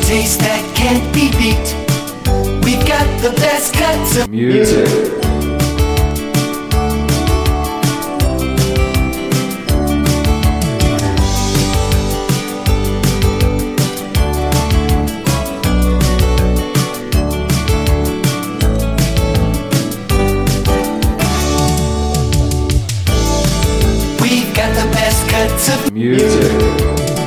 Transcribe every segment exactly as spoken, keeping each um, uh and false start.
taste that can't be beat. We've got the best cuts of music. Music.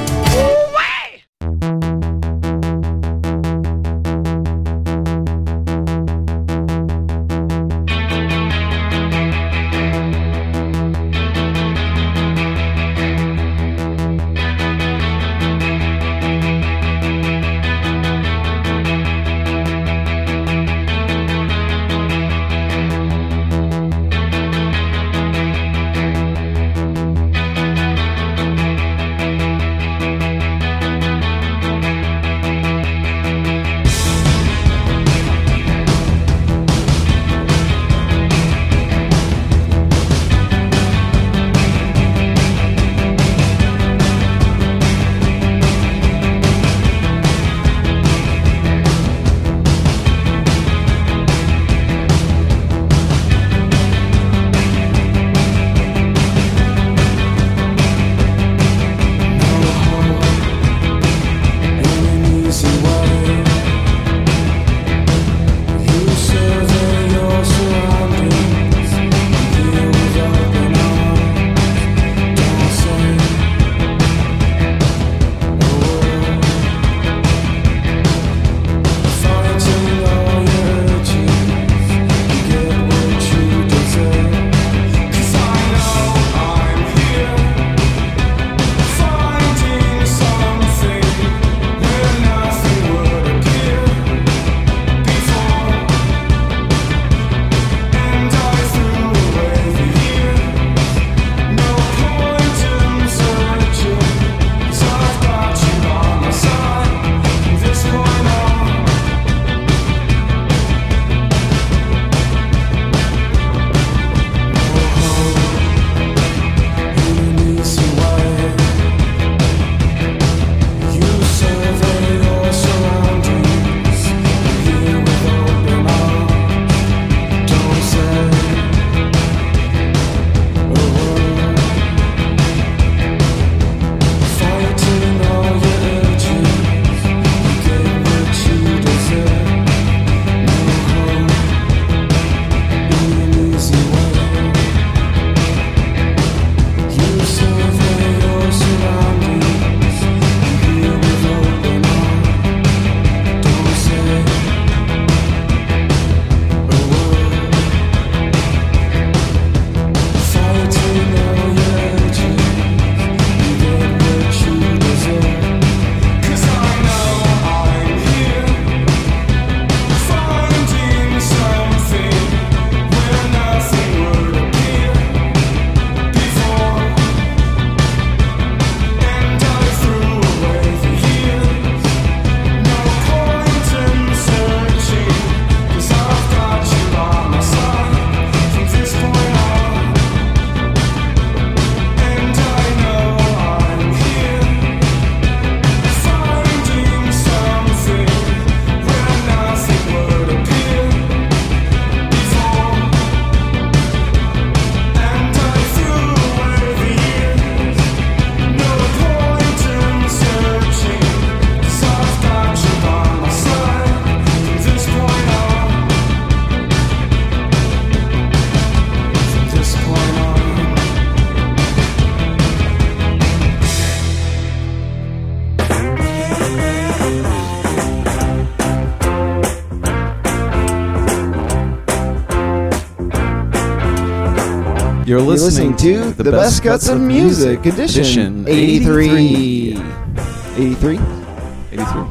You're listening, You're listening to The, the Best Cuts of Music, music edition, edition eighty-three. eighty-three? eighty-three.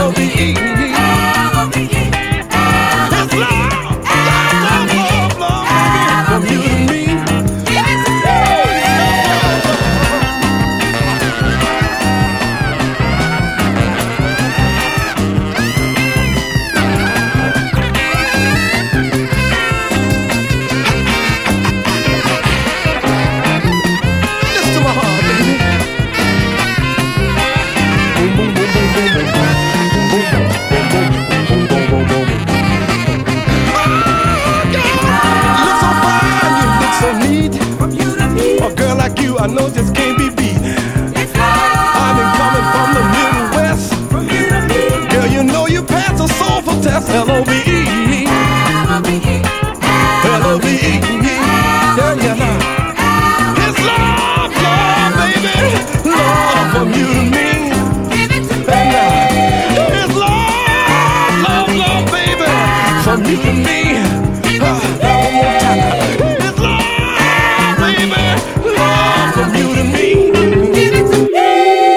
you to me. Uh, one more time. It's love, baby. Love from you to me. Give it to me.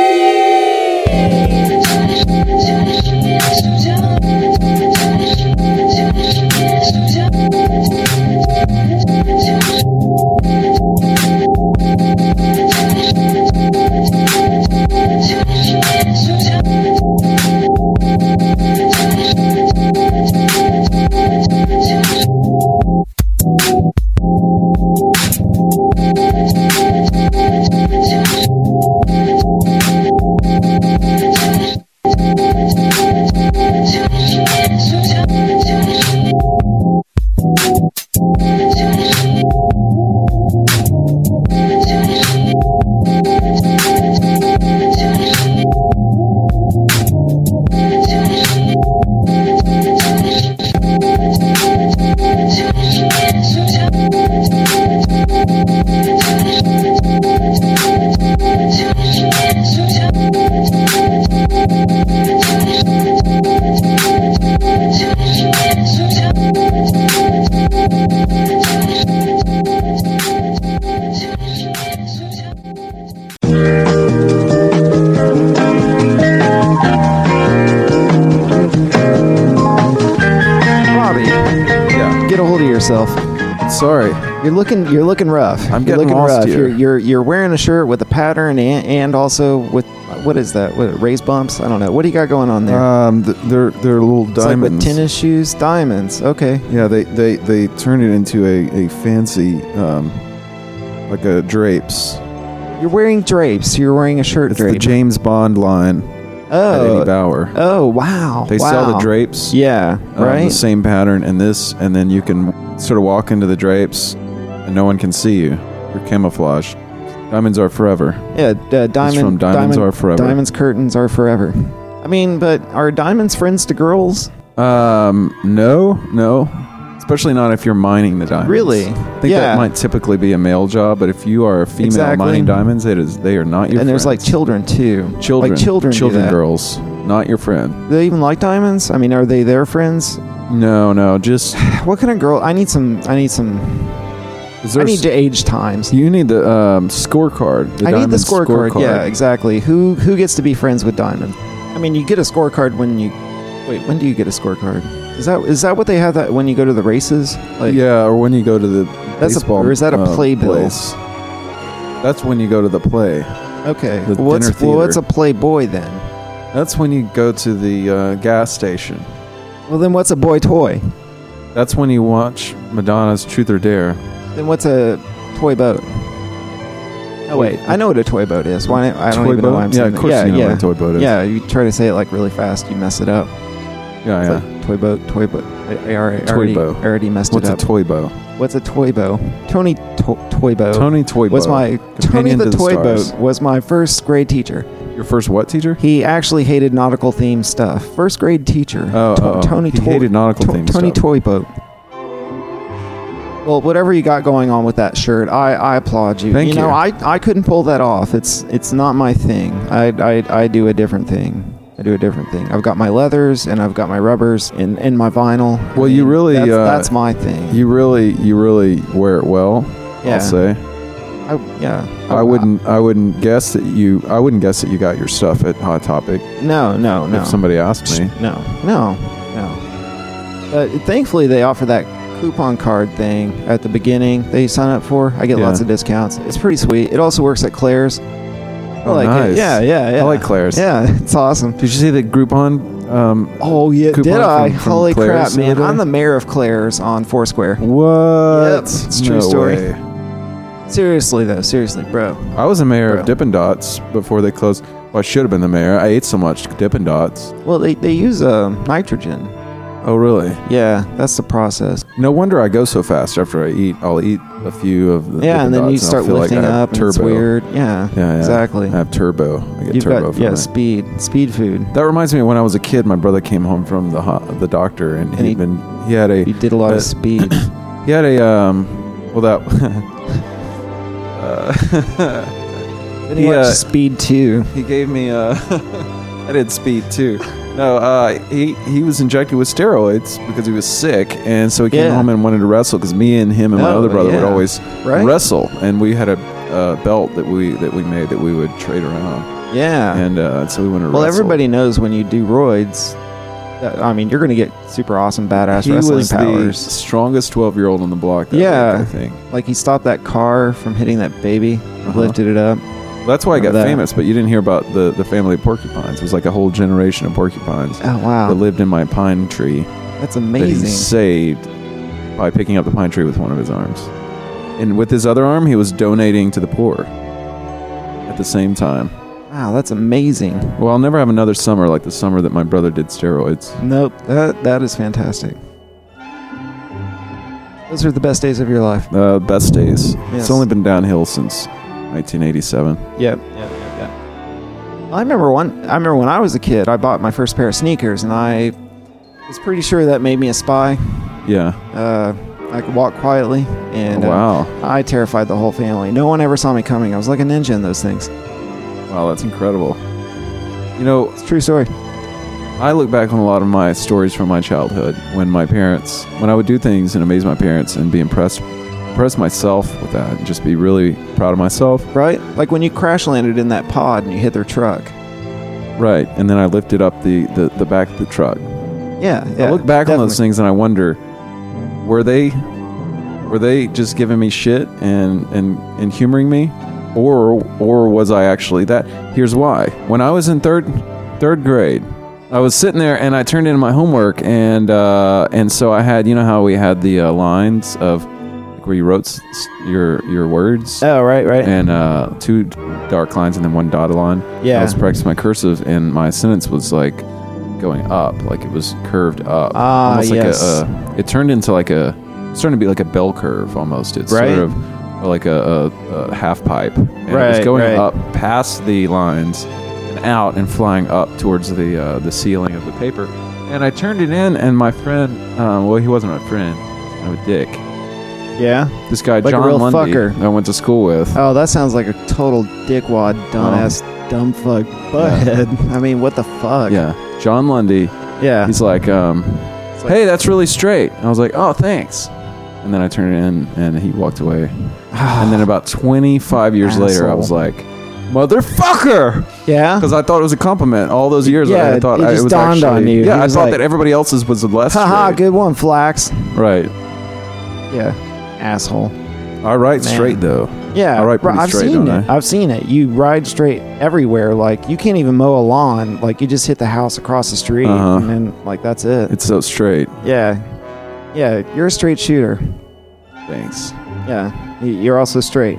Sorry, you're looking you're looking rough. I'm you're getting looking lost rough. here. You're, you're you're wearing a shirt with a pattern and, and also with what is that? What, raised bumps? I don't know. What do you got going on there? Um, th- they're they're little It's like diamonds. with tennis shoes, diamonds. Okay. Yeah, they they they turn it into a a fancy um, like a drapes. You're wearing drapes. You're wearing a shirt It's drape. the James Bond line at Eddie oh. Bauer. Oh wow. They wow. sell the drapes. Yeah. um, Right. The same pattern and this, and then you can sort of walk into the drapes, and no one can see you. You're camouflaged. Diamonds are forever. Yeah. Uh, diamond. from Diamonds diamond, Are Forever. Diamonds curtains are forever. I mean, but are diamonds friends to girls? Um, no, no. Especially not if you're mining the diamonds. Really? I think Yeah. that might typically be a male job, but if you are a female Exactly. mining diamonds, it is they are not your And there's like friends. children too. children, Like children. do children, that. girls, not your friend. Do they even like diamonds? I mean, are they their friends? No, no, just What kind of girl? I need some. I need some. is I there need s- to age times. You need the um, scorecard. The I need the diamond scorecard. Yeah, exactly. Who who gets to be friends with Diamond? I mean, you get a scorecard when you. Wait, when do you get a scorecard? Is that is that what they have that when you go to the races? Like, yeah, or when you go to the That's a- baseball, or is that a uh, playbill? place. That's when you go to the play. Okay. The What's dinner well, what's a theater. Playboy then? That's when you go to the uh, gas station. Well, then what's a boy toy? That's when you watch Madonna's Truth or Dare. Then what's a toy boat? Oh wait, I know what a toy boat is. Why? I don't Toy even know boat? why I'm Yeah, saying of that. course yeah, you know yeah. what a toy boat is. Yeah, you try to say it like really fast, you mess it up. Yeah, It's yeah. like toy boat, toy boat. I, I already, Toy already, bow. I already messed What's it a up. toy bow? What's a toy bow? Tony to- Toy Bow Tony Toy was Bow. my Tony Companion the to the Toy Stars. Boat was my first grade teacher. Your first what teacher? He actually hated nautical themed stuff. First grade teacher. Oh, To- oh, oh. Tony He Toy- hated nautical To- themed Tony stuff. Toy Boat. Well, whatever you got going on with that shirt, I, I applaud you. Thank you know, you. I, I couldn't pull that off. It's it's not my thing. I, I, I do a different thing. I do a different thing. I've got my leathers and I've got my rubbers and, and my vinyl. I Well, you really, that's, uh, that's my thing. You really, you really wear it well. Yeah. I'll say. I, yeah. I wouldn't, I wouldn't guess that you, I wouldn't guess that you got your stuff at Hot Topic. No, no, no. If somebody asked me. No, no, no. But thankfully, they offer that coupon card thing at the beginning that you sign up for. I get Yeah. lots of discounts. It's pretty sweet. It also works at Claire's. I Oh, like nice. it. Yeah, yeah, yeah. I like Claire's. Yeah, it's awesome. Did you see the Groupon? Um, Oh yeah, Coupon did I? from- from Holy Claire's crap, the man! other day? I'm the mayor of Claire's on Foursquare. what? Yep, it's a true No story. way. Seriously though, seriously, bro. I was a mayor Bro. of Dippin' Dots before they closed. Well, I should have been the mayor. I ate so much Dippin' Dots. Well, they they use uh, nitrogen. Oh, really? Yeah, that's the process. No wonder I go so fast after I eat. I'll eat a few of the Yeah, Dippin' and then you Dots I'll start feel like lifting I have up, and turbo. it's weird. Yeah, Yeah, yeah. exactly. I have turbo. I get You've turbo got from yeah, it. speed, speed food. That reminds me of when I was a kid. My brother came home from the ho- the doctor, and, And he'd he- been he had a You did a lot uh, of speed. he had a um well that uh, Then he, he watched uh, Speed two. he gave me uh I did speed too. No, uh, he he was injected with steroids because he was sick, and so he came Yeah. home and wanted to wrestle. Because me and him and my Oh, other brother would yeah. always Right. wrestle, and we had a uh, belt that we that we made that we would trade around, Yeah. and uh, so we went to well, wrestle. everybody knows when you do roids, that, I mean, you're going to get super awesome, badass He wrestling was the powers. strongest twelve-year-old on the block. That Yeah. week, I think Like he stopped that car from hitting that baby, Uh-huh. lifted it up. that's why I got Remember that. famous. But you didn't hear about the the family of porcupines. It was like a whole generation of porcupines Oh wow, that lived in my pine tree. that's That he amazing. saved by picking up the pine tree with one of his arms. And with his other arm, he was donating to the poor at the same time. Wow, that's amazing. Well, I'll never have another summer like the summer that my brother did steroids. Nope, that that is fantastic. Those are the best days of your life. Uh, best days. Yes. It's only been downhill since nineteen eighty-seven. Yep. Yep. Yep. Yep. I remember one. I remember when I was a kid, I bought my first pair of sneakers, and I was pretty sure that made me a spy. Yeah. Uh, I could walk quietly, and Oh, wow. uh, I terrified the whole family. No one ever saw me coming. I was like a ninja in those things. Wow, that's incredible. You know, It's a true story. I look back on a lot of my stories from my childhood when my parents, when I would do things and amaze my parents and be impressed, impress myself with that and just be really proud of myself. Right? Like when you crash landed in that pod and you hit their truck. Right. And then I lifted up the, the, the back of the truck. Yeah. yeah I look back on those definitely. things and I wonder, were they were they just giving me shit and, and, and humoring me? Or or was I actually that? Here's why. When I was in third third grade, I was sitting there and I turned in my homework and uh, and so I had, you know how we had the uh, lines of like where you wrote s- s- your your words Oh, right, right. and uh, two dark lines and then one dotted line. Yeah. I was practicing my cursive and my sentence was like going up, like it was curved up. Ah, almost yes. like a, uh, it turned into like a, it's starting to be like a bell curve almost. It's Right. sort of like a, a, a half pipe. And it Right, was going right. up past the lines and out and flying up towards the uh, the ceiling of the paper. And I turned it in, and my friend, um, well, he wasn't my friend, he was kind of a dick. Yeah. This guy, Like a John real Lundy, fucker. I went to school with. Oh, that sounds like a total dickwad, dumbass, dumb fuck butthead. I mean, what the fuck? Yeah, John Lundy. Yeah. He's like, um, like- hey, that's really straight. And I was like, oh, thanks. And then I turned it in, and he walked away. And then about twenty-five years later, I Asshole. was like, motherfucker! Yeah. Because I thought it was a compliment. All those years, Yeah, I thought it I, just it was dawned actually, on you. Yeah, He I was thought like- that everybody else's was less Haha, straight. good one, Flax. Right. Yeah. Asshole. I write Man. straight, though. Yeah. I write pretty I've straight, seen don't it. I? I've seen it. You ride straight everywhere. Like, you can't even mow a lawn. Like, you just hit the house across the street, Uh-huh. and then, like, that's it. It's so straight. yeah. Yeah, you're a straight shooter. Thanks. Yeah. Y- You're also straight.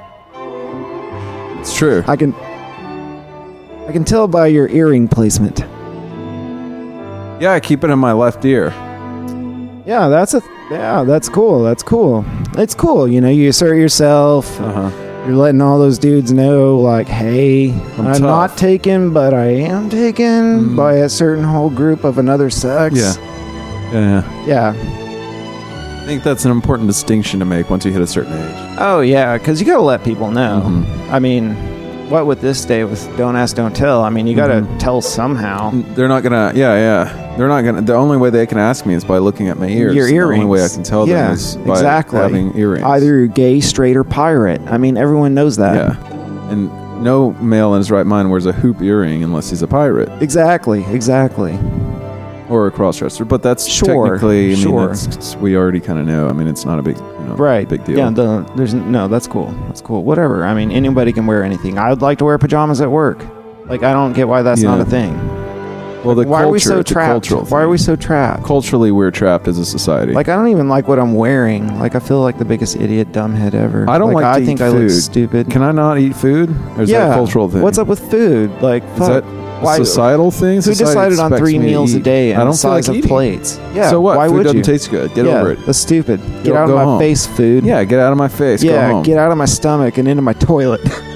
It's true. I can... I can tell by your earring placement. Yeah, I keep it in my left ear. Yeah, that's a... Yeah, that's cool. That's cool. It's cool. You know, you assert yourself. Uh-huh. You're letting all those dudes know, like, hey, I'm I'm, tough. not taken, but I am taken Mm. by a certain whole group of another sex. Yeah. Yeah. Yeah. I think that's an important distinction to make once you hit a certain age. Oh, yeah, because you got to let people know. Mhm. I mean, what with this day with don't ask, don't tell? I mean, you got to Mhm. tell somehow. They're not gonna. Yeah, yeah. They're not gonna. The only way they can ask me is by looking at my ears. Your The only earrings. way I can tell Yeah, them is by exactly. having earrings. Either you're gay, straight, or pirate. I mean, everyone knows that. Yeah. And no male in his right mind wears a hoop earring unless he's a pirate Exactly, exactly. or a crossdresser. But that's Sure, technically. I mean, sure. that's, we already kind of know. I mean, it's not a big, you know, Right. big deal. Yeah, the, there's no, that's cool. That's cool. Whatever. I mean, anybody can wear anything. I would like to wear pajamas at work. Like, I don't get why that's not Yeah. a thing. Well, the why culture, are we so it's a trapped? cultural Why are thing. we so trapped? Culturally, we're trapped as a society. Like, I don't even like what I'm wearing. Like, I feel like the biggest idiot dumbhead ever. I don't like I to think eat I look food. stupid. Can I not eat food? Or is yeah. that a cultural thing? What's up with food? Like, Is fuck. that Why- a societal thing? Who Society decided on expects three me to meals a eat. day and I don't the feel size like of eating. plates? Yeah. So what? Why Food would doesn't you? taste good. Get yeah, over it. That's stupid. Get Go- out go of my home. face, food. Yeah, get out of my face. Go Yeah, home. get out of my stomach and into my toilet.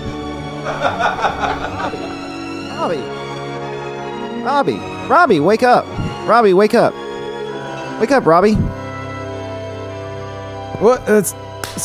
Robbie. Robbie. Robbie, wake up. Robbie, wake up. Wake up, Robbie. What? It's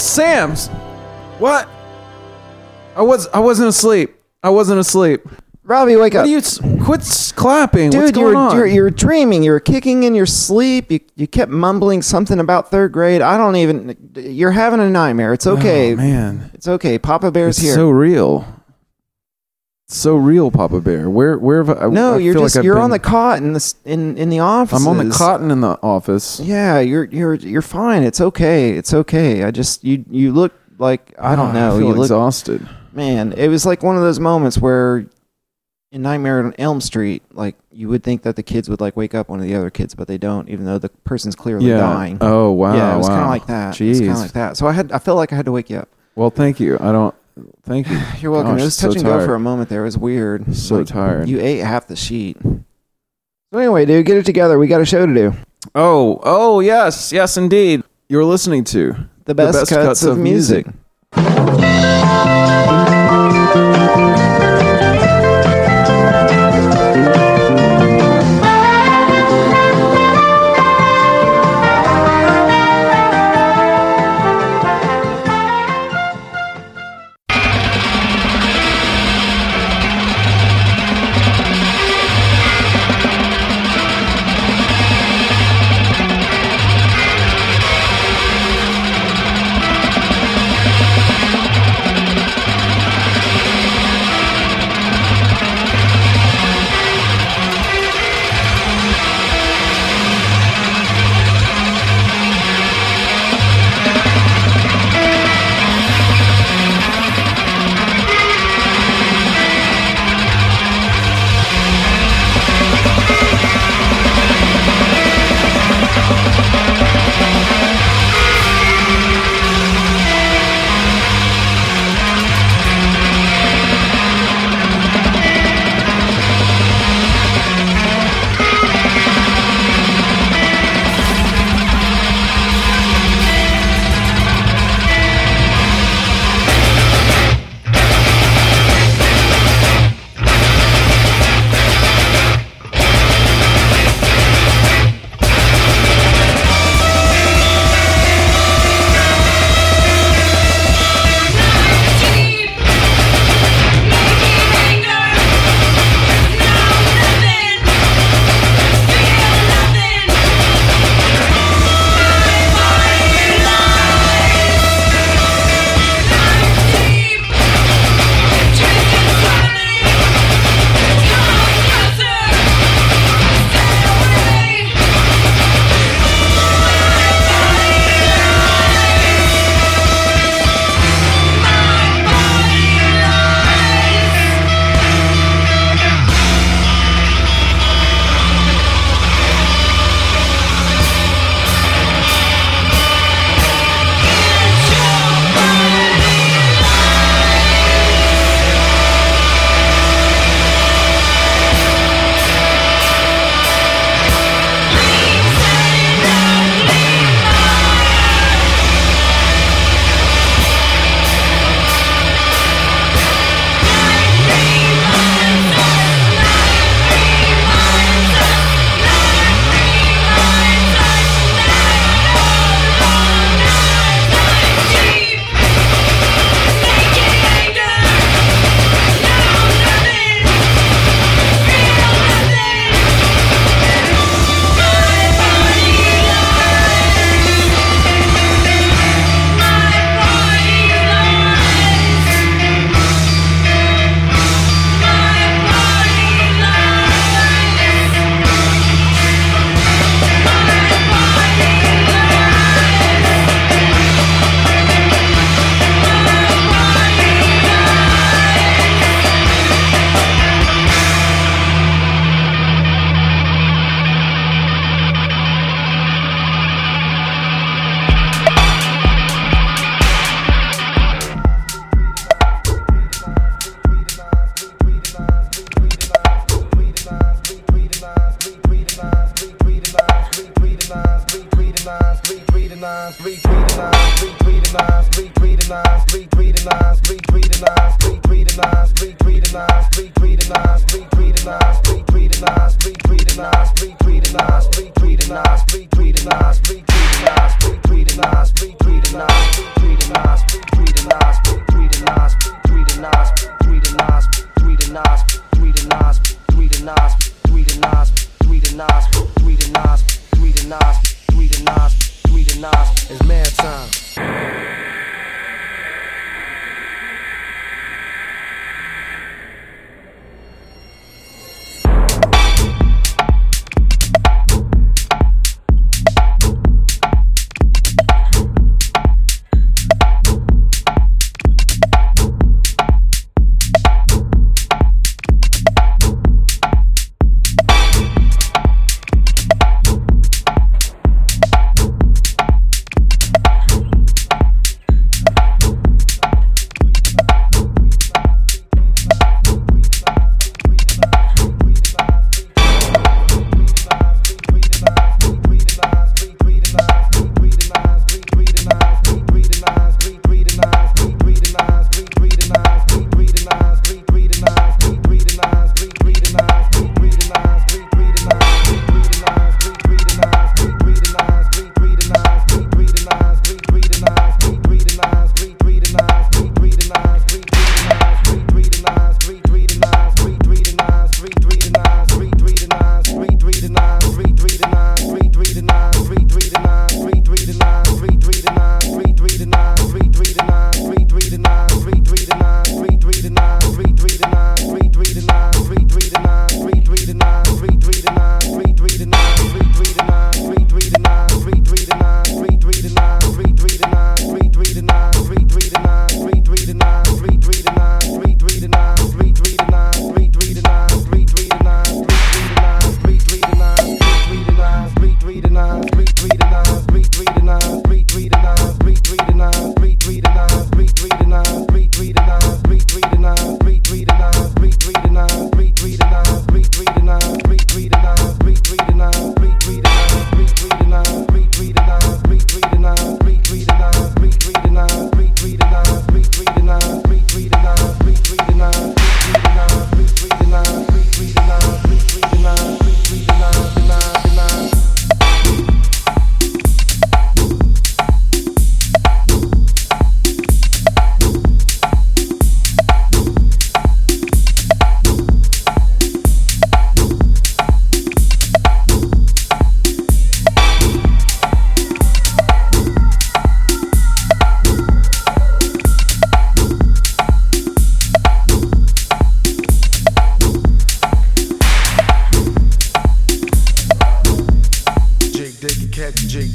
Sam's. What? I was. I wasn't asleep. I wasn't asleep. Robbie, wake What up. do you s- quit s- clapping? What's Dude, going you're, on? you're you're dreaming. You were kicking in your sleep. You you kept mumbling something about third grade. I don't even. You're having a nightmare. It's okay. Oh, man. It's okay. Papa Bear's It's here. so real. It's so real, Papa Bear. Where where have I? no, I you're feel just like I've you're been- on the cot in the in in the office. I'm on the cotton in the office. Yeah, you're you're you're fine. It's okay. It's okay. I just you you look like I don't Oh, know. I feel you look exhausted. man. It was like one of those moments where in Nightmare on Elm Street, like you would think that the kids would like wake up one of the other kids, but they don't, even though the person's clearly Yeah. dying. Oh wow. yeah, it was wow. kind of like that. Jeez. It was kind of like that. So I had I felt like I had to wake you up. Well, thank you. I don't. Thank you. You're welcome. Gosh, it was so touch and go tired. for a moment there. It was weird. So Like, tired. You ate half the sheet. So anyway, dude, get it together. We got a show to do. Oh, oh yes, yes indeed. You're listening to The best, cuts, of, music.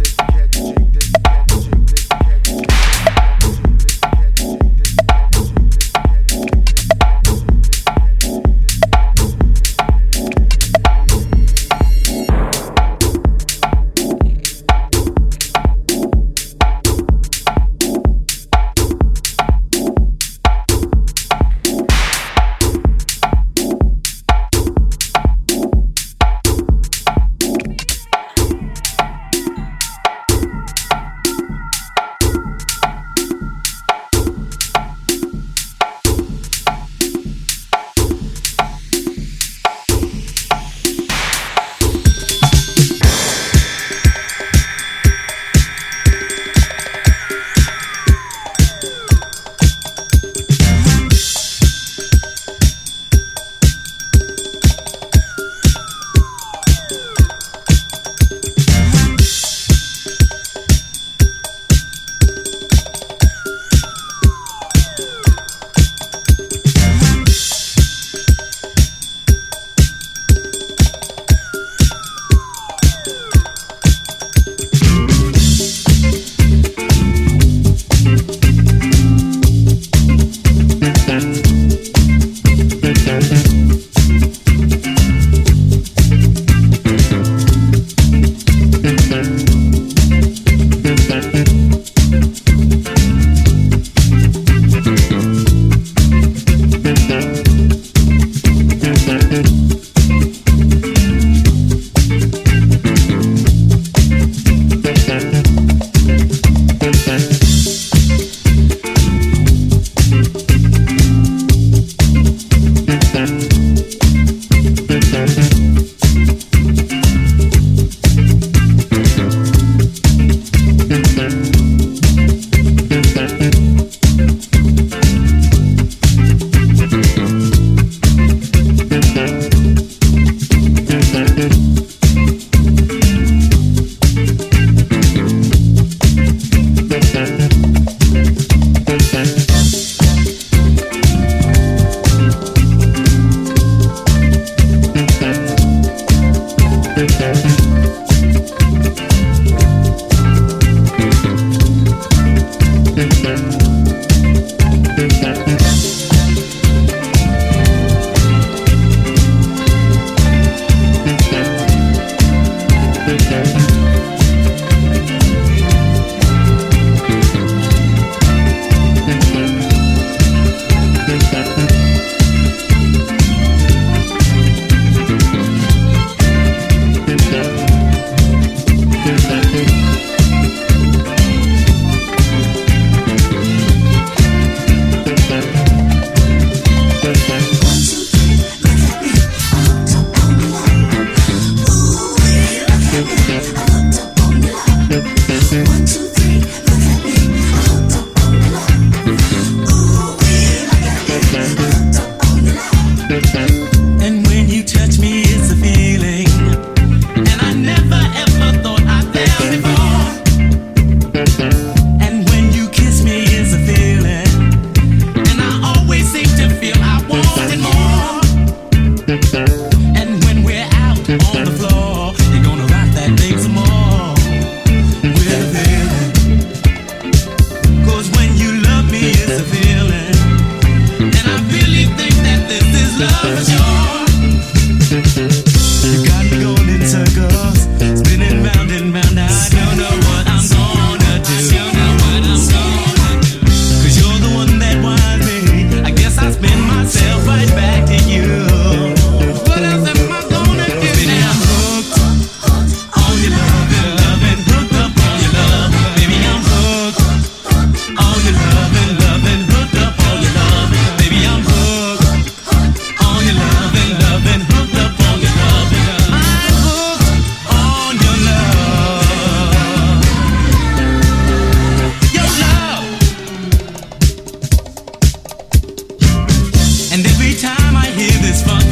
Right back to you. What else am I gonna do? Baby, I'm hooked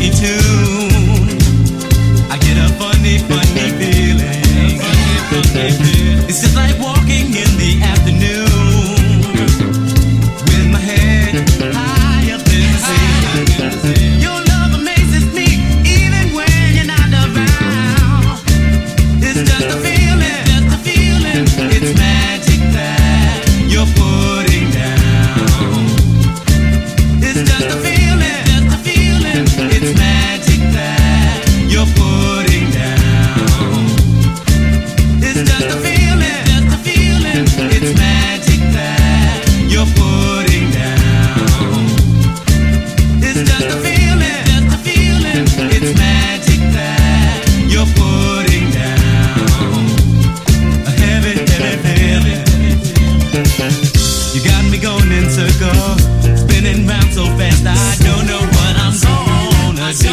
funny tune. I get a funny, funny feeling. It's just like walking in the afternoon with my head high up in the sea. Your love amazes me even when you're not around. It's just a feeling, just a feeling. It's magic that you're putting down. It's just a feeling, just a feeling. It's magic that you're putting down. It's just a feeling, just a feeling. It's magic that you're putting down. It's just a feeling, just a feeling. It's magic that you're putting down. A heavy, heavy feeling. You got me going in circles, spinning round so fast. I don't know what I'm gonna do.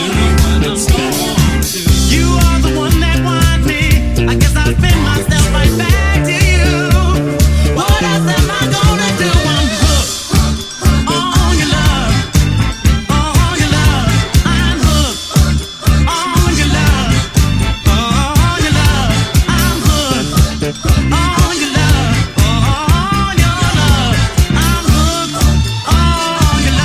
You are the one that wants me. I guess I'll spin myself right back to you. What else am I gonna do? I'm hooked on your love, on your love. I'm hooked on your love, on your love. I'm hooked on your love, on your love. I'm hooked on your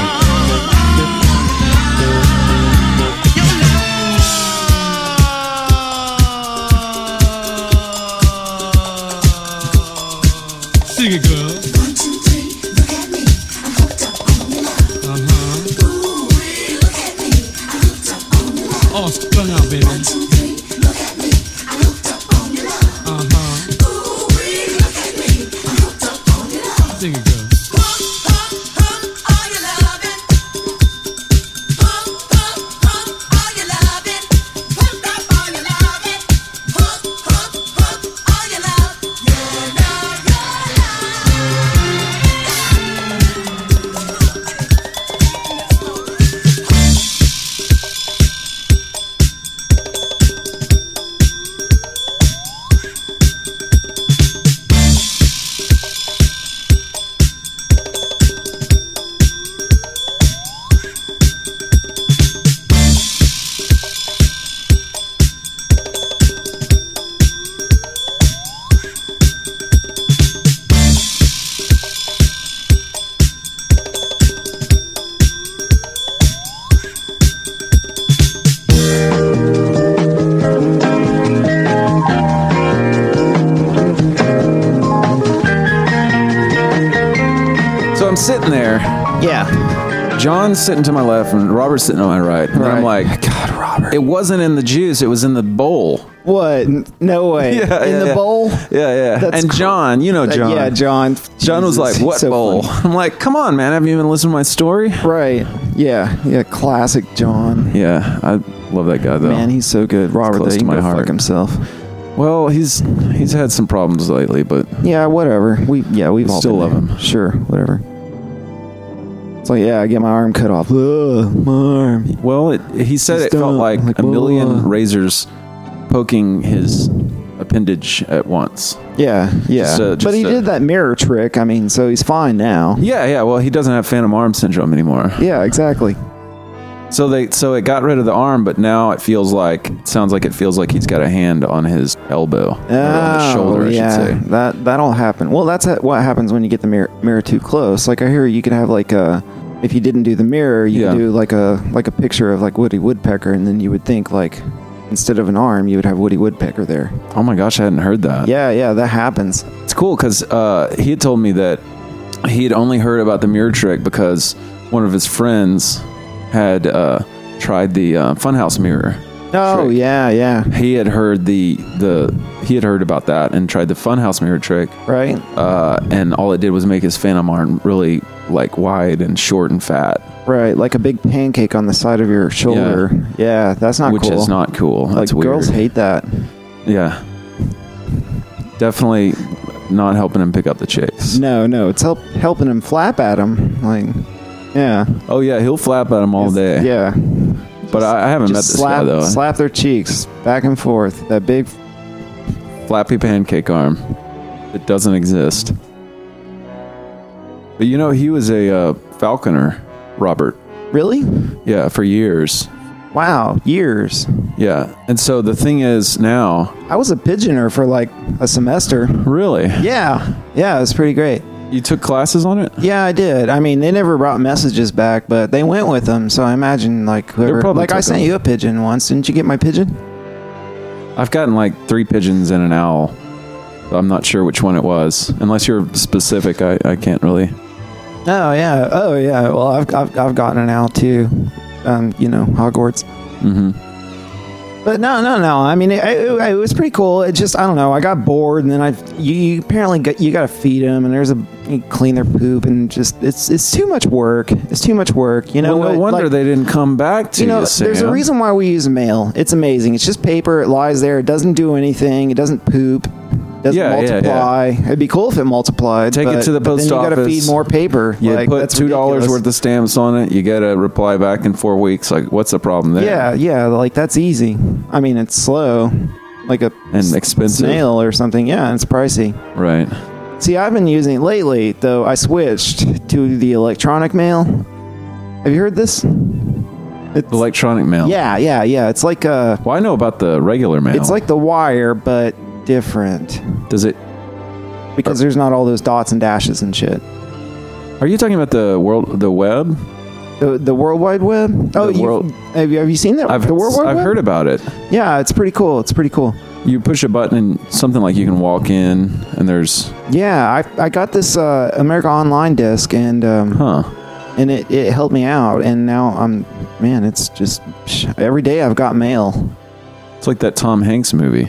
love. Sing it, girl. One, two, three, look at me. I'm hooked up on your love. Uh-huh. Ooh, look at me. I'm hooked up on your love. Oh, spun out, baby. One, two, three, look at me. I'm hooked up on your love. Uh-huh. Ooh, look at me. I'm hooked up on your love. Sing it, girl. Hook, hook, hook on your lovin'. Hook, hook, hook on your lovin'. Hooked up on your lovin'. Hook, hook, hook on your love. Your love, your So I'm sitting there. Yeah. John's sitting to my left and Robert's sitting on my right. And I'm Right. like, God, Robert. It wasn't in the juice. It was in the bowl. What? N- No way. Yeah, In yeah, the yeah. bowl? Yeah, yeah. That's and cool. John, you know Uh, John. yeah, John. John was Jesus, like, what so bowl? funny. I'm like, come on, man. Have you even listened to my story? Right. Yeah. Yeah. Classic John. Yeah, I love that guy, though. Man, he's so good. Robert, close they to can my go heart. fuck himself. Well, he's he's had some problems lately, but Yeah, whatever. We yeah, we've all Still been love there. him. Sure, whatever. It's like, yeah, I get my arm cut off. Ugh, my arm. well, it, he said Just it felt don't- like, like, a million whoa. razors poking his appendage at once. Yeah, yeah. Just, uh, but just, he uh, did that mirror trick. I mean, so he's fine now. Yeah, yeah. Well, he doesn't have phantom arm syndrome anymore. Yeah, exactly. So they so it got rid of the arm, but now it feels like it sounds like it feels like he's got a hand on his elbow, or on his shoulder, I Oh, yeah, should say. that that'll happen. Well, that's what happens when you get the mirror mirror too close. Like I hear you could have like a, if you didn't do the mirror, you Yeah. could do like a like a picture of like Woody Woodpecker, and then you would think like instead of an arm, you would have Woody Woodpecker there. Oh my gosh, I hadn't heard that. Yeah, yeah, that happens. It's cool because uh, he had told me that he had only heard about the mirror trick because one of his friends had uh, tried the uh, Funhouse mirror. Oh trick. yeah, yeah, He had heard the the he had heard about that and tried the Funhouse mirror trick, right. uh, and all it did was make his phantom arm really like wide and short and fat, Right, like a big pancake on the side of your shoulder. Yeah, that's not which cool. is not cool. Like That's weird. girls hate that. Yeah, definitely not helping him pick up the chicks. No, no, it's help helping him flap at him. Like, yeah, Oh yeah, he'll flap at him all day. yeah. but I, I haven't met Just this slap, guy though. slap their cheeks back and forth. That big. Flappy pancake arm that doesn't exist. But you know, he was a uh, falconer, Robert. Really? Yeah, for years. Wow, years. Yeah. And so the thing is now, I was a pigeoner for like a semester. really, Yeah, yeah, it was pretty great. you took classes on it? Yeah, I did. I mean, they never brought messages back, but they went with them. So I imagine like whoever. probably Like I took sent them. you a pigeon once. Didn't you get my pigeon? I've gotten like three pigeons and an owl. I'm not sure which one it was. Unless you're specific, I, I can't really. Oh yeah. Oh yeah. Well, I've I've, I've gotten an owl too. Um, you know, Hogwarts. Mm-hmm. But no, no, no. I mean, it, it, it was pretty cool. It just, I don't know. I got bored, and then I, you, you apparently got, you got to feed them, and there's a you clean their poop, and just it's it's too much work. It's too much work. You know, well, no what? wonder Like, they didn't come back to you know, you, Sam. there's a reason why we use mail. It's amazing. It's just paper. It lies there. It doesn't do anything. It doesn't poop. Doesn't Yeah, yeah, multiply. It'd be cool if it multiplied. Take it but- to the but post then you gotta office. feed more paper. You like, put that's two dollars ridiculous. worth of stamps on it. You get a reply back in four weeks. Like, what's the problem there? Yeah, yeah. Like that's easy. I mean, it's slow, like a And expensive. snail or something. Yeah, and it's pricey. Right. See, I've been using lately, though. I switched to the electronic mail. Have you heard this? It's, Electronic mail. yeah, yeah, yeah. It's like uh Well, I know about the regular mail. it's like the wire, but different Does it? because there's not all those dots and dashes and shit. Are you talking about the world, the web? The the World Wide Web. Oh, The you, world- have you have you seen that? I've the World Wide I've Web? heard about it. Yeah, it's pretty cool. It's pretty cool. You push a button and something like you can walk in and there's Yeah, I I got this uh, America Online disc and um, huh. and it, it helped me out, and now I'm man, it's just every day I've got mail. It's like that Tom Hanks movie.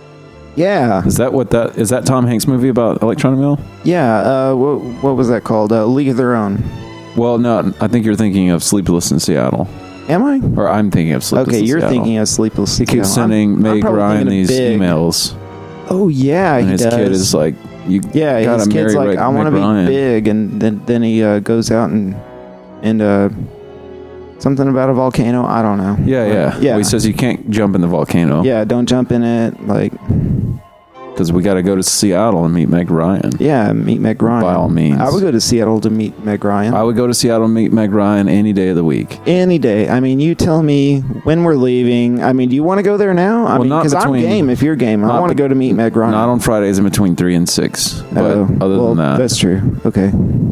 Yeah, Is that what that is? That Tom Hanks movie about electronic mail? yeah. Uh, what, what was that called? Uh, League of Their Own. Well, no, I think you're thinking of Sleepless in Seattle, Am I? or I'm thinking of Sleepless. Okay, in you're Seattle. thinking of Sleepless. He keeps Seattle. sending I'm- I'm Meg probably Ryan thinking of these Big. emails, Oh yeah, and he his does. kid is like, "You yeah, gotta his kid's marry like, Meg- I want to Meg be Ryan." big, and then then he uh, goes out and and uh, something about a volcano. I don't know. Yeah, But, yeah. yeah. Well, he says you can't jump in the volcano. Yeah, don't jump in it. Like, because we got to go to Seattle and meet Meg Ryan. yeah, meet Meg Ryan. By all means. I would go to Seattle to meet Meg Ryan. I would go to Seattle and meet Meg Ryan any day of the week. Any day. I mean, you tell me when we're leaving. I mean, do you want to go there now? I Well, mean, not because I'm between- game if you're game. I not want to be- go to meet Meg Ryan. Not on Fridays in between three and six. But Oh, other well, than that, that's true. Okay.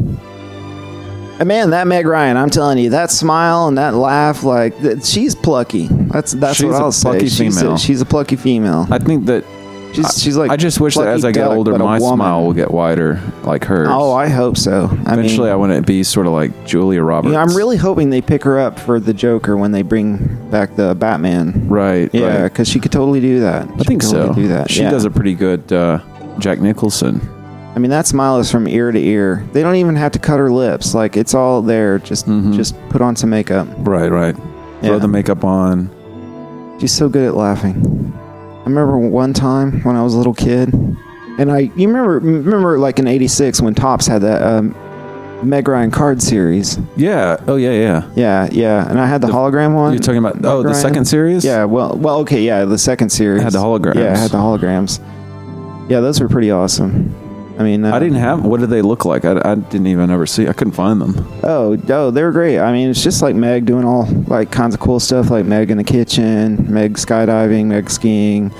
And man, that Meg Ryan, I'm telling you, that smile and that laugh, like th- she's plucky. That's that's She's what a I'll say. plucky She's female. A, she's a plucky female. I think that She's she's like. I just wish that as plucky I get duck, older, but a my woman. smile will get wider like hers. Oh, I hope so. I Eventually, mean, I want to be sort of like Julia Roberts. you know, I'm really hoping they pick her up for the Joker when they bring back the Batman. right. Yeah, right. because she could totally do that. I think so. Do that. She yeah. does a pretty good uh, Jack Nicholson. I mean, that smile is from ear to ear. They don't even have to cut her lips. Like it's all there. Just Mhm. just put on some makeup. Right, right. Throw Yeah. the makeup on. She's so good at laughing. I remember one time when I was a little kid, and I you remember remember like in eighty-six when Topps had that um, Meg Ryan card series. Yeah. Oh, yeah, yeah. Yeah, yeah, and I had the, The- hologram one. You're talking about oh Meg the Ryan. second series? Yeah, well, well, okay, yeah, the second series It had the holograms. Yeah, it had the holograms. Yeah, those were pretty awesome. I mean, uh, I didn't have. What did they look like? I, I didn't even ever see. I couldn't find them. Oh, oh, they were great. I mean, it's just like Meg doing all like kinds of cool stuff, like Meg in the kitchen, Meg skydiving, Meg skiing,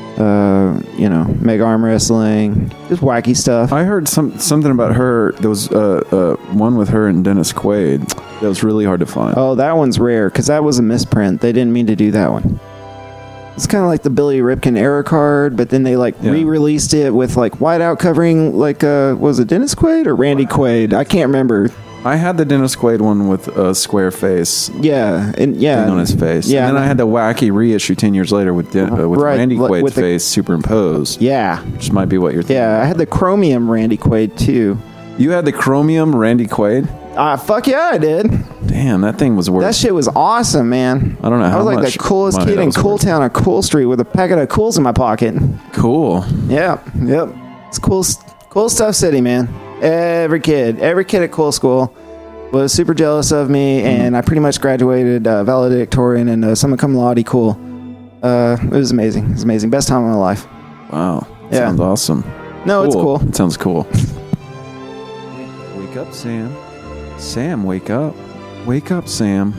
uh, you know, Meg arm wrestling, just wacky stuff. I heard some something about her. There was uh, uh, one with her and Dennis Quaid that was really hard to find. Oh, that one's rare because that was a misprint. They didn't mean to do that one. It's kind of like the Billy Ripken era card, but then they like Yeah. re-released it with like whiteout covering, like uh, was it Dennis Quaid or Randy Quaid? I can't remember. I had the Dennis Quaid one with a square face Yeah, and yeah, thing on his face. Yeah, and then I had the wacky reissue ten years later with Den- uh, with Right, Randy li- Quaid's with the- face superimposed. Yeah, Which might be what you're thinking. yeah. I had the chromium Randy Quaid too. You had the chromium Randy Quaid? Ah, fuck yeah, I did. Damn, that thing was worth. That shit was awesome, man. I don't know I how was like much the coolest money kid that in was worth. Cool Town on Cool Street with a packet of cools in my pocket. Cool. Yeah, yep. It's cool, cool stuff, city, man. Every kid, every kid at Cool School was super jealous of me, Mm-hmm. and I pretty much graduated uh, valedictorian and uh, summa cum laude. Cool. Uh, it was amazing. It was amazing. Best time of my life. Wow. Yeah. Sounds awesome. No, it's cool. It sounds cool. Wake up, Sam. Sam, wake up. Wake up, Sam.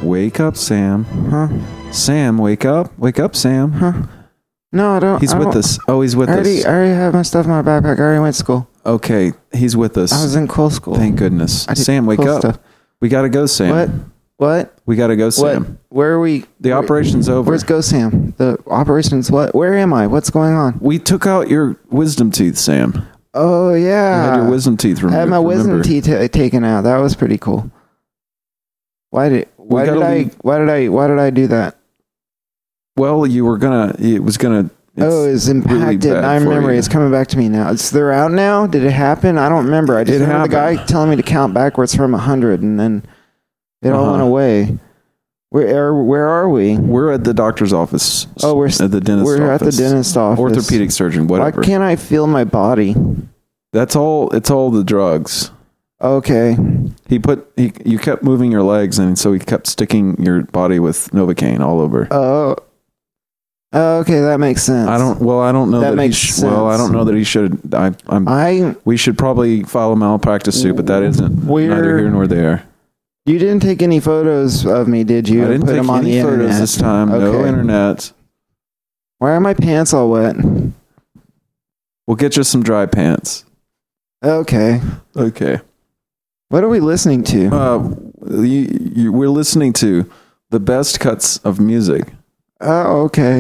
Wake up, Sam. Huh? Sam, wake up. Wake up, Sam. Huh? No, I don't. He's I with don't- us. Oh, he's with I already, us. I already have my stuff in my backpack. I already went to school. Okay, he's with us. I was in cool school. Thank goodness. I did Sam, wake cool up. stuff. We got to go, Sam. What? What? We got to go, Sam. What? Where are we? The where- operation's over. Where's Go Sam? The operation's what? Where am I? What's going on? We took out your wisdom teeth, Sam. Oh You yeah. had your wisdom teeth removed. I had my wisdom remember? teeth ta taken out. That was pretty cool. Why did why did gotta I leave- why did I why did I do that? Well, you were gonna. It was gonna. oh, it's really impacted. bad I for remember. you. It's coming back to me now. It's they're out now. Did it happen? I don't remember. I just It remember the guy happened. telling me to count backwards from a hundred, and then it all Uh-huh. went away. Where are where are we? We're at the doctor's office. Oh, we're at the dentist. We're at the office. dentist office. Orthopedic surgeon, whatever. Why can't I feel my body? That's all. It's all the drugs. Okay. He put. He. You kept moving your legs, and so he kept sticking your body with Novocaine all over. Oh. Oh, okay, that makes sense. I don't. Well, I don't know That that, makes he sh- Well, I sense. don't know that he should. I. I'm. I. we should probably file a malpractice suit, but that isn't We're- neither here nor there. You didn't take any photos of me, did you? I didn't Put take them on any the photos internet? this time. No Okay. internet. Why are my pants all wet? We'll get you some dry pants. Okay. Okay. What are we listening to? Uh, you, you, we're listening to the best cuts of music. Oh, okay.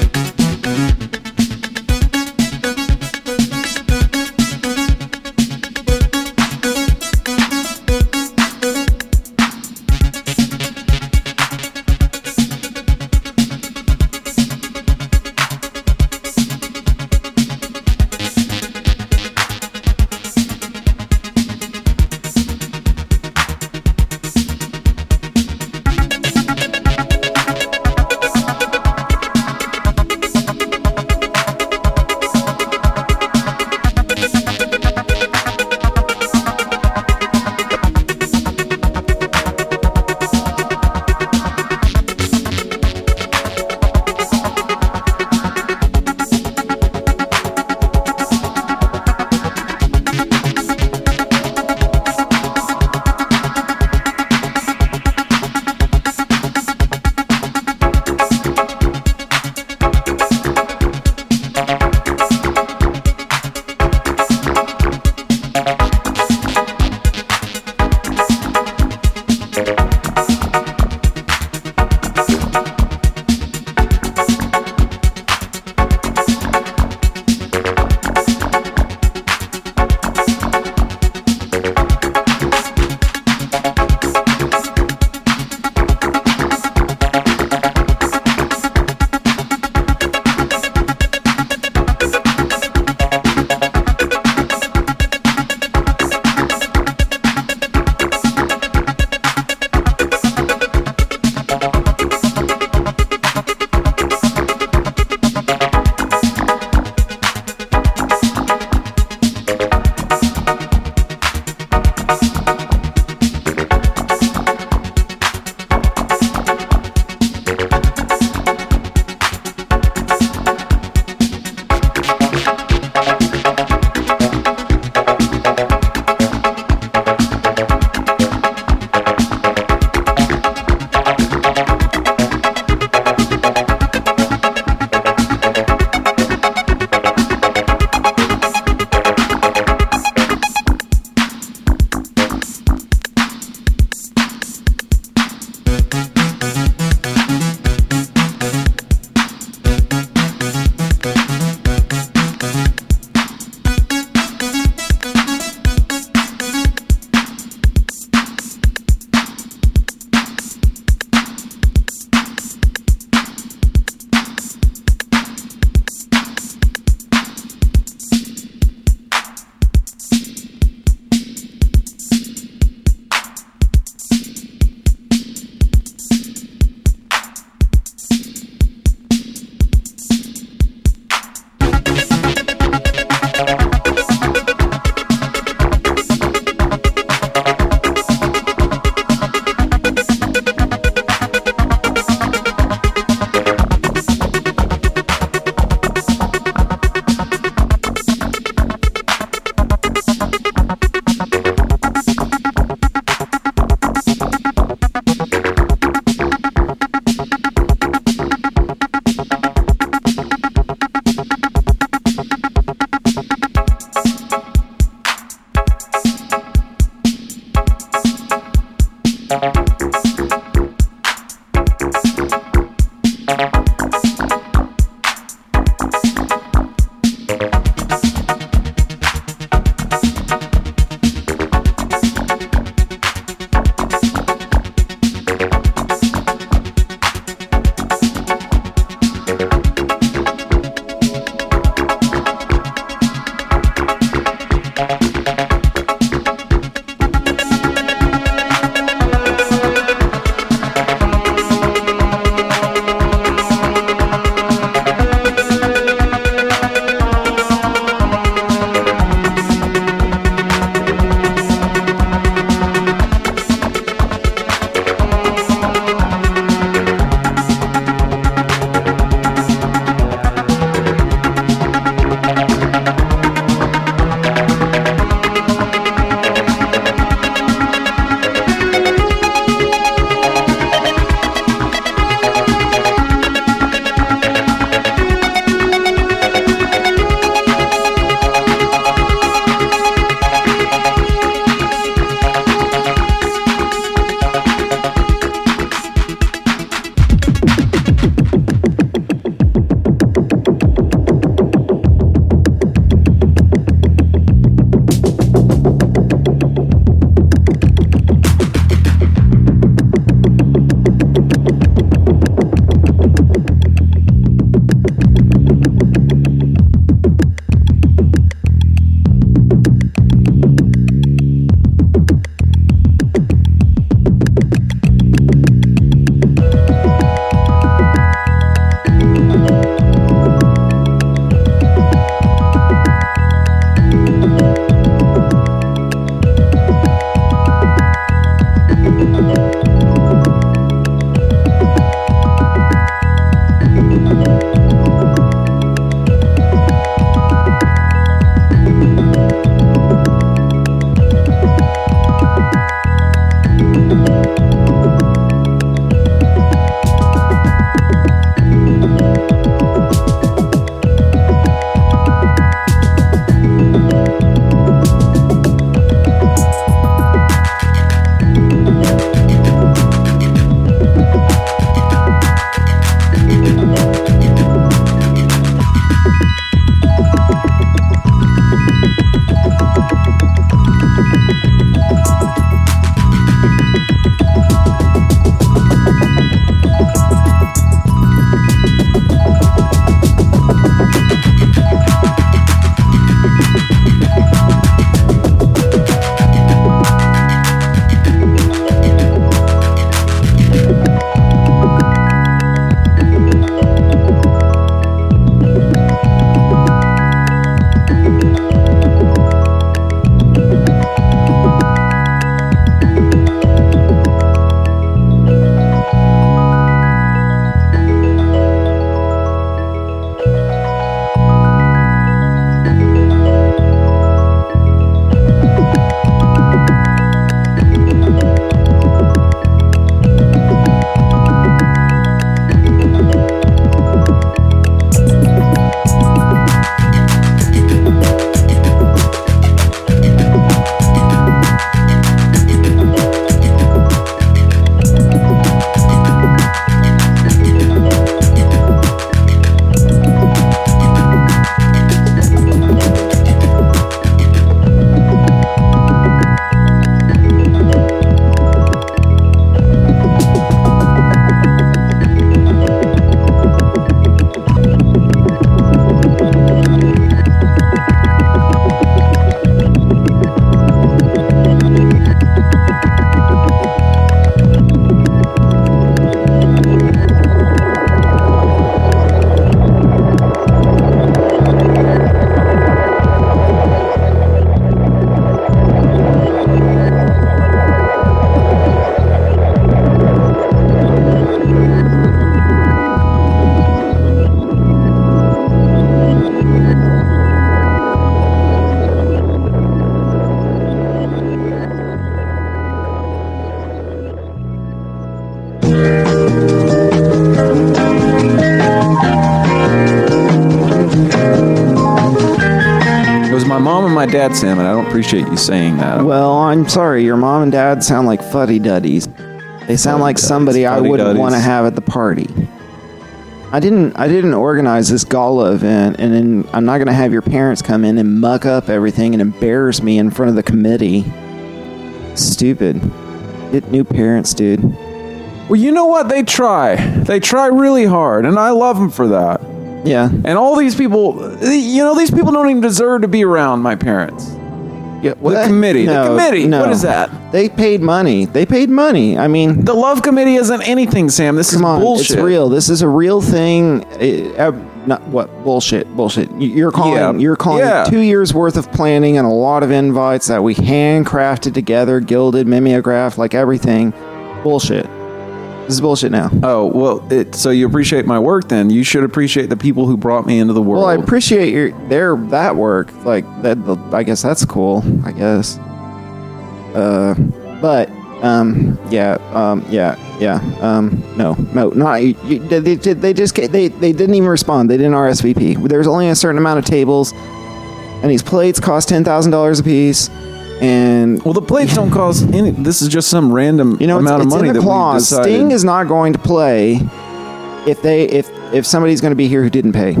mom and my dad, Sam, and I don't appreciate you saying that. Well, I'm sorry. Your mom and dad sound like fuddy-duddies. They sound like somebody I wouldn't Fuddy-duddies. want to have at the party. I didn't I didn't organize this gala event, and then I'm not going to have your parents come in and muck up everything and embarrass me in front of the committee. Stupid. Get new parents, dude. Well, you know what? They try. They try really hard, and I love them for that. Yeah. And all these people, you know, these people don't even deserve to be around my parents. Yeah, The committee. The committee. What is that? They paid money. They paid money. I mean, The love committee isn't anything, Sam. This come is on, bullshit. it's real. This is a real thing. Eh, uh, not what bullshit, bullshit. You- You're calling. Yeah. You're calling Yeah. two years worth of planning and a lot of invites that we handcrafted together, gilded, mimeographed, like everything. Bullshit. This is bullshit now. Oh, well, it, so you appreciate my work then. You should appreciate the people who brought me into the world. Well, I appreciate your their that work. Like that. I guess that's cool. I guess. Uh, but um, yeah, um, yeah, yeah. Um, no, no, not. You, you, they, they, they just ca- they they didn't even respond. They didn't R S V P. There's only a certain amount of tables, and these plates cost ten thousand dollars a piece. And Well, the plates don't cost any. This is just some random you know, amount it's, of money it's in the that we clause. decided. Sting is not going to play if they if if somebody's going to be here who didn't pay.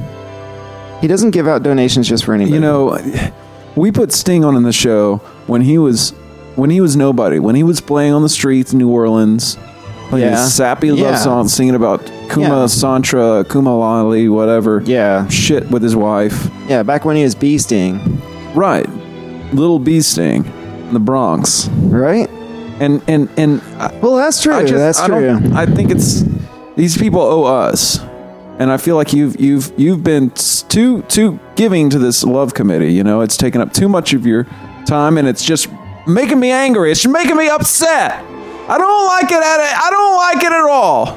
He doesn't give out donations just for anybody. You know, we put Sting on in the show when he was when he was nobody. When he was playing on the streets in New Orleans, playing Yeah. his sappy Yeah. love song, singing about Kuma Yeah. Santra, Kumalali, whatever. Yeah. Shit with his wife. Yeah, back when he was Bee Sting, Right. Little Bee Sting in the Bronx. right? And and and I, Well, that's true. I just, that's I true. don't- I think it's these people owe us, and I feel like you've you've you've been s- too too giving to this love committee. You know, it's taken up too much of your time, and it's just making me angry. It's making me upset. I don't like it at it. I don't like it at all.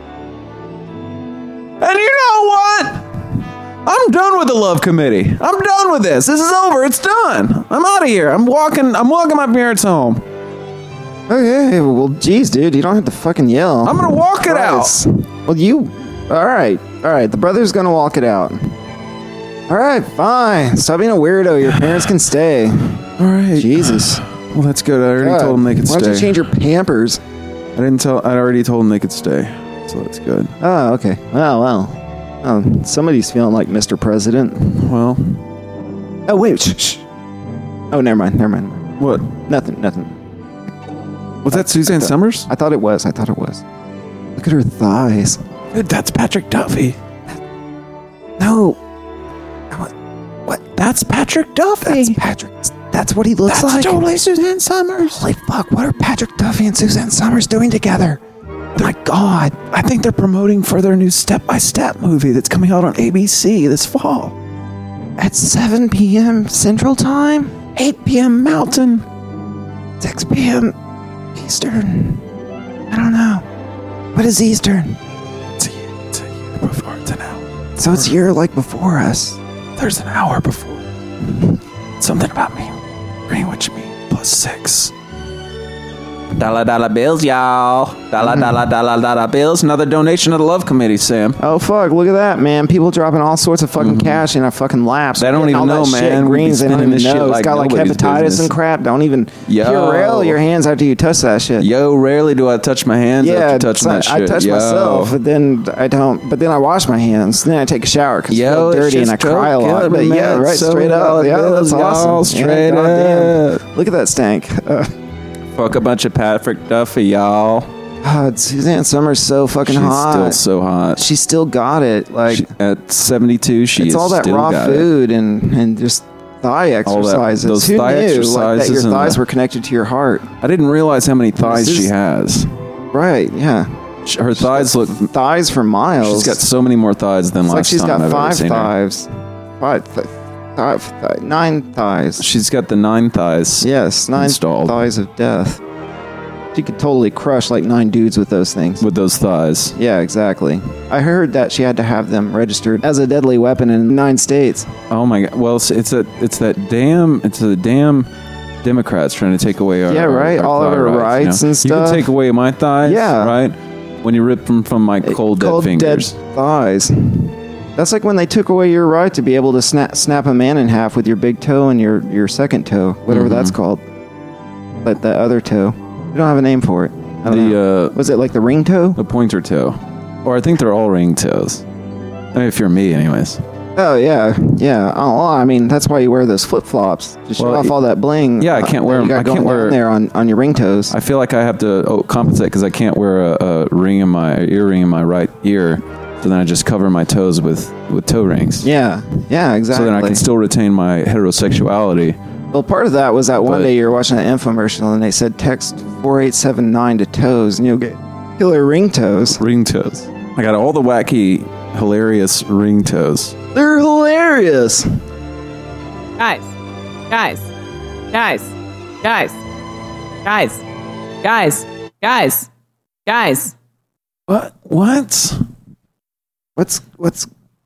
And you know what? I'm done with the love committee. I'm done with this. This is over. It's done. I'm out of here. I'm walking. I'm walking my parents home. Okay, well, geez, dude, you don't have to fucking yell. I'm gonna walk it out. Christ. Well, you. All right, all right. The brother's gonna walk it out. All right, fine. Stop being a weirdo. Your parents can stay. All right. Jesus. Well, that's good. I already God. told them they could Why don't stay. you change your Pampers? I didn't tell. I already told them they could stay. So that's good. Oh, okay. Well, well. Oh, somebody's feeling like Mister President. Well, Oh, wait. Shh, shh. Oh, never mind. Never mind. what? Nothing. Nothing. Was that Suzanne Summers? I thought it was. I thought it was. Look at her thighs. Dude, that's Patrick Duffy. No. What? What? That's Patrick Duffy. That's Patrick. That's what he looks That's like. totally Suzanne Summers. Holy fuck! What are Patrick Duffy and Suzanne Summers doing together? My God! I think they're promoting for their new Step by Step movie that's coming out on A B C this fall. At seven p.m. Central Time, eight p.m. Mountain. six p.m. Eastern. I don't know. What is Eastern? It's a, it's a year before. It's an hour. So it's a year like before us. There's an hour before. Something about me. Greenwich me plus six. Dollar dollar bills, y'all. Dollar dollar dollar dollar bills. Another donation to the Love Committee, Sam. Oh fuck! Look at that, man. People dropping all sorts of fucking cash in our fucking laps. They don't Getting even all know, that shit man. in We be Greens, they don't spending even this shit know. It's like got like nobody's hepatitis business. and crap. Don't even. Yo. Purell your hands after you touch that shit. Yo, rarely do I touch my hands Yeah, after touching it's that like- shit. I touch Yo. myself, but then I don't. But then I wash my hands. Then I take a shower because Yo, I feel it's dirty and I just cry a so lot. good, But yeah, man. right, So straight up. dollar Yeah, that's bills, y'all, awesome. straight yeah, goddamn. up. Look at that stank. Uh, Fuck a bunch of Patrick Duffy, y'all. God, Suzanne Summers so fucking She's hot. still so hot. She still got it. Like She- at seventy-two, she it's is all that still raw got it. food and and just thigh All that- exercises. those Who thigh knew like, that exercises your and thighs the- were connected to your heart? I didn't realize how many thighs This she is- has. Right? Yeah. Sh- Her thighs look. Thighs for miles. She's got so many more thighs than It's last like she's time got I've ever five seen her. thighs. Five, th- five, th- nine thighs. She's got the nine thighs. Yes, nine Installed. thighs of death. She could totally crush like nine dudes with those things. With those thighs. Yeah, exactly. I heard that she had to have them registered as a deadly weapon in nine states. Oh my god. Well, it's, it's a it's that damn it's the damn Democrats trying to take away our Yeah, right. our, All of thigh our rights, rights you know? and stuff. You can take away my thighs. Yeah. Right. When you rip them from my cold dead Cold fingers. dead thighs. That's like when they took away your right to be able to snap snap a man in half with your big toe and your, your second toe, whatever Mm-hmm. that's called. Like the other toe. We don't have a name for it. I don't The know. uh, Was it like the ring toe? the pointer toe, or I think they're all ring toes. I mean, if you're me, anyways. Oh yeah, yeah. Oh, well, I mean that's why you wear those flip flops to show Well, off all that bling. yeah, I can't uh, wear that You 'em. got I going can't wear- down there on, on your ring toes. I feel like I have to oh, compensate because I can't wear a, a ring in my earring in my right ear. So then I just cover my toes with, with toe rings. yeah, yeah, exactly. So then I can still retain my heterosexuality. Well, part of that was that one But- day you were watching an infomercial and they said text four eight seven nine to toes and you'll get killer ring toes. Ring toes. I got all the wacky, hilarious ring toes. They're hilarious. Guys, guys, guys, guys, guys, guys, guys, guys. What? What? What's what's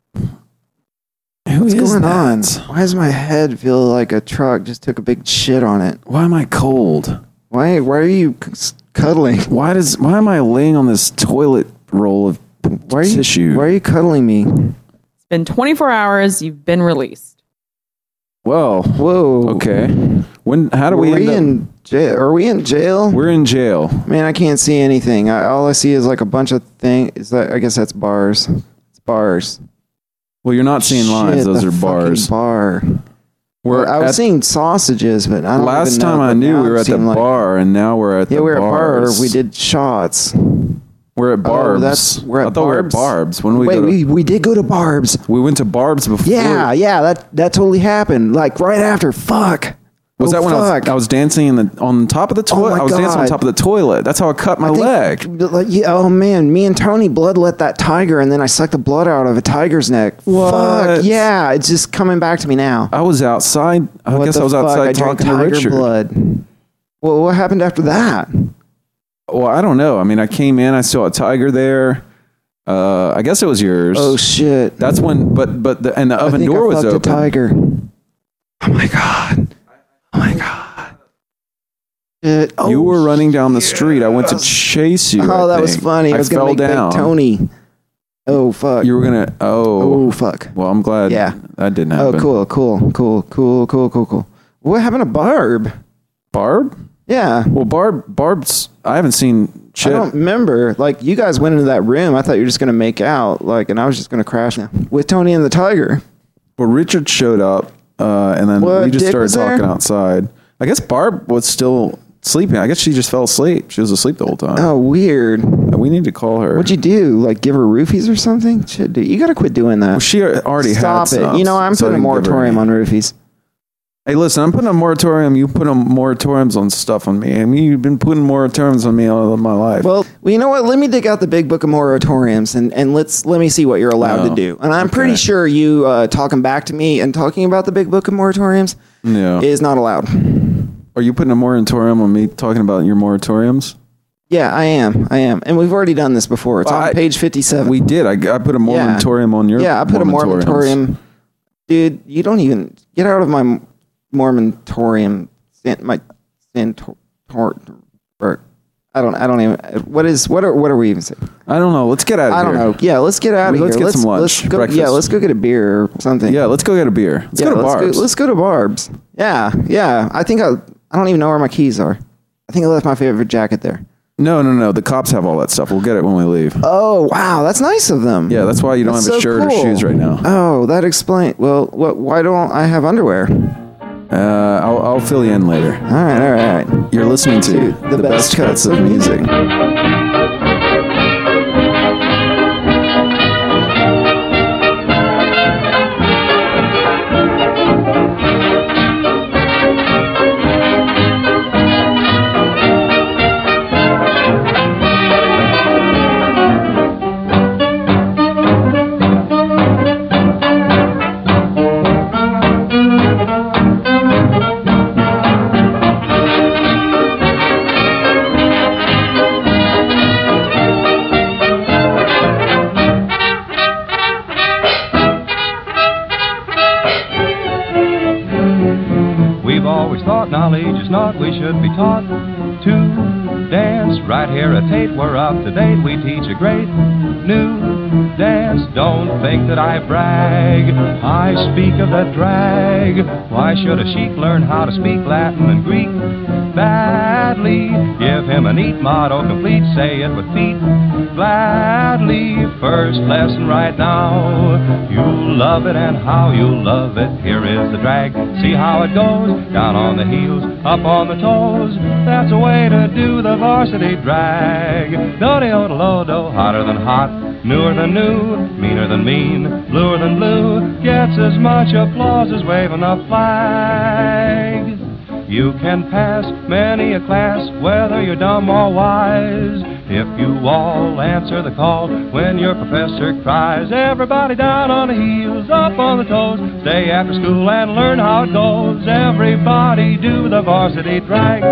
Who what's is going that? on? Why does my head feel like a truck just took a big shit on it? Why am I cold? Why why are you c- cuddling? Why does? Why am I laying on this toilet roll of Why are you tissue? why are you cuddling me? It's been twenty-four hours. You've been released. Well, Whoa. okay. When? How do Are we we end up? in jail? Are we in jail? We're in jail. Man, I can't see anything. I, all I see is like a bunch of things. Is that? I guess that's bars. It's bars. Well, you're not seeing lines. Shit, Those the are bars. fucking Bar. We're I was at- seeing sausages, but I don't last even know, time I but knew now we were it at the seemed like- bar, and now we're at Yeah, the we were at bar. bars. We did shots. We're at Barb's. Oh, that's we're at I thought we were at Barb's. Barb's. When did we Wait, go to- we we did go to Barb's. We went to Barb's before. Yeah, yeah, that that totally happened. Like right after. Fuck. Was Oh, that when I was, fuck. I was dancing in the on top of the Oh, toilet? my I was dancing on God. top of the toilet. That's how I cut my I think- leg. like, yeah, oh man, me and Tony bloodlet that tiger, and then I sucked the blood out of a tiger's neck. What? Fuck yeah, it's just coming back to me now. I was outside. I What guess the I was fuck? outside I drank talking to tiger Richard. blood. Well, what happened after that? Well, I don't know. I mean, I came in. I saw a tiger there. Uh, I guess it was yours. Oh shit! That's when. But but the and the I oven think door I was fucked a open. tiger. Oh my god! Oh my god! Shit. Oh, You were running down the street. I went to chase you. Oh, I that was think. funny. I I was fell gonna make down. Big Tony. Oh fuck! You were gonna. Oh. Oh fuck! Well, I'm glad. Yeah. That didn't Oh happen. cool, cool, cool, cool, cool, cool, cool. What happened to Barb? Barb. Yeah. Well, Barb. Barb's. I haven't seen shit. I don't remember. Like you guys went into that room. I thought you were just gonna make out. Like, and I was just gonna crash with Tony and the tiger. Well, Richard showed up, uh, and then What, we just Dick started was there? talking outside. I guess Barb was still sleeping. I guess she just fell asleep. She was asleep the whole time. Oh, weird. Uh, We need to call her. What'd you do? Like give her roofies or something? Shit, dude, you gotta quit doing that. Well, she already Stop had it. some, You know, I'm so I putting a didn't give her moratorium any. on roofies. Hey, listen, I'm putting a moratorium. You put a moratoriums on stuff on me. I mean, you've been putting moratoriums on me all of my life. Well, well, you know what? Let me dig out the big book of moratoriums and, and let's let me see what you're allowed Oh, to do. And I'm okay. pretty sure you uh, talking back to me and talking about the big book of moratoriums yeah. is not allowed. Are you putting a moratorium on me talking about your moratoriums? Yeah, I am. I am. And we've already done this before. It's Well, on I- page fifty-seven. We did. I, I put a moratorium on your Yeah, I put a moratoriums. moratorium. Dude, you don't even get out of my Mormontorium. My Santor, or I don't. I don't even. What is? What are? What are we even saying? I don't know. Let's get out of I here. don't know. Yeah, let's get out of Let's here. get some lunch, Let's go, breakfast. yeah, let's go get a beer or something. Yeah, let's go get a beer. Let's yeah, go to let's Barb's. Go, let's go to Barb's. Yeah, yeah. I think I. I don't even know where my keys are. I think I left my favorite jacket there. No, no, no. The cops have all that stuff. We'll get it when we leave. Oh wow, that's nice of them. Yeah, that's why you don't That's have a so shirt or cool. shoes right now. Oh, that explains. Well, what? Why don't I have underwear? Uh, I'll, I'll fill you in later. All right, all right, all right. You're listening to The best cuts of music. We've always thought knowledge is not we should be taught to dance. Right here at Tate, we're up to date. We teach a great new dance. Don't think that I brag. I speak of the drag. Why should a sheik learn how to speak Latin and Greek badly? Give him a neat motto complete. Say it with feet gladly. First lesson right now. You'll love it, and how you'll love it. Here is the drag. See how it goes. Down on the heels, up on the toes. That's a way to do the varsity drag. Do-de-o-do-lo-do, hotter than hot, newer than new, meaner than mean, bluer than blue. Gets as much applause as waving a flag. You can pass many a class, whether you're dumb or wise, if you all answer the call when your professor cries. Everybody down on the heels, up on the toes. Stay after school and learn how it goes. Everybody do the varsity drag.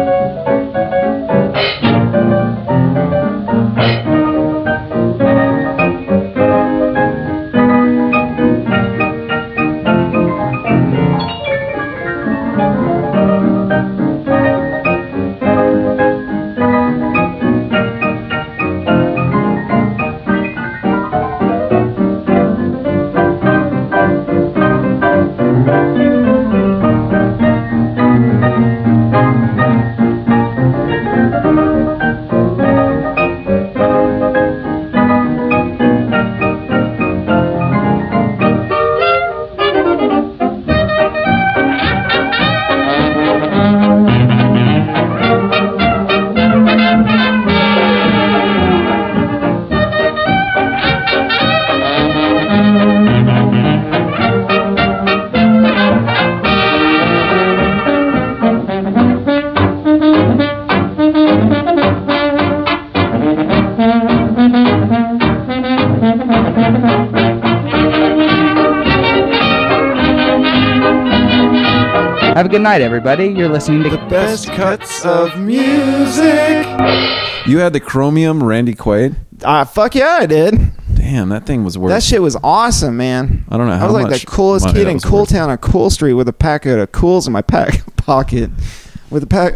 Have a good night, everybody. You're listening to The best cuts of music. You had the Chromium Randy Quaid? Uh, fuck yeah, I did. Damn, that thing was worth. That shit was awesome, man. I don't know how I was like much the coolest money kid that in was Cool worth. Town on Cool Street with a packet of cools in my pack pocket. With a pack.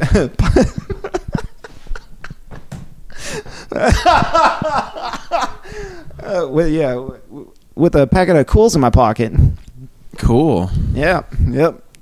uh, with, yeah, w- with a packet of cools in my pocket. Cool. Yeah, yep.